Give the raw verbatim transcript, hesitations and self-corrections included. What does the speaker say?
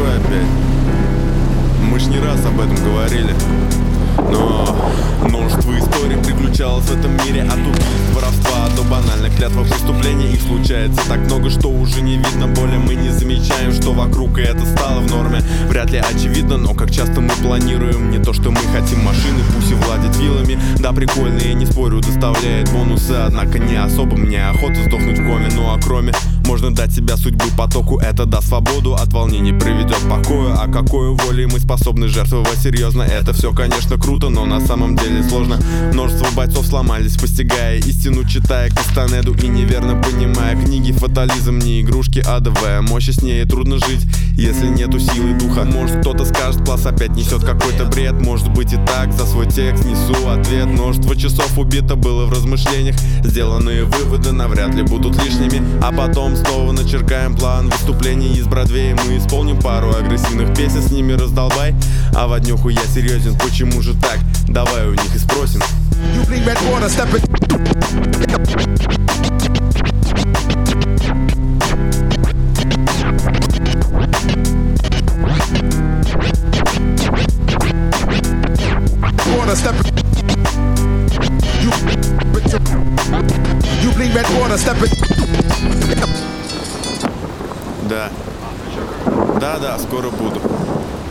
такое опять? Мы ж не раз об этом говорили. Но множество историй приключалось в этом мире. От убийств, воровства до банальных клятв преступлений. Их случается так много, что уже не видно боли. Мы не замечаем, что вокруг, и это стало в норме. Вряд ли очевидно, но как часто мы планируем не то, что мы хотим машины, пусть и владеть вилами. Да, прикольные, не спорю, доставляет бонусы. Однако не особо мне охота сдохнуть в коме. Ну а кроме, можно дать себя судьбы потоку. Это даст свободу, от волнений приведет к покою. А какой волей мы способны жертвовать серьезно? Это все, конечно, круто, но на самом деле сложно. Множество бойцов сломались, постигая истину, читая Кастанеду и неверно понимая книги. Фатализм не игрушки, адовая мощь, с ней трудно жить, если нету силы духа. Может, кто-то скажет, класс опять несет какой-то бред. Может быть и так, за свой текст несу ответ. Множество часов убито было в размышлениях. Сделанные выводы навряд ли будут лишними. А потом снова начеркаем план выступлений из Бродвея. Мы исполним пару агрессивных песен, с ними раздолбай. А в однюху я серьезен, почему же так? Давай у них и спросим. Да. Да-да, скоро буду.